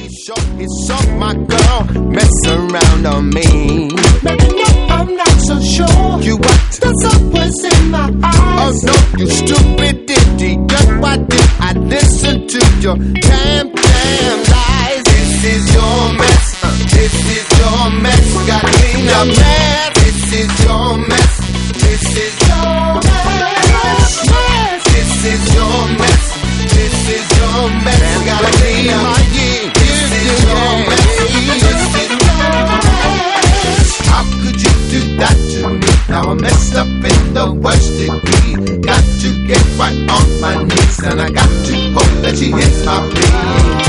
He saw my girl mess around on me. Baby, no, I'm not so sure. You what? The sun was in my eyes. Oh no, you stupid idiot. Why did I listen to your damn lies? This is your mess. This is your mess. Got clean up mess. This is your mess. This is your mess. This is your mess. This is your mess. Got clean up. This is your mess. This is your mess. How could you do that to me? Now I'm messed up in the worst degree. Got to get right on my knees, and I got to hope that she hits my plea.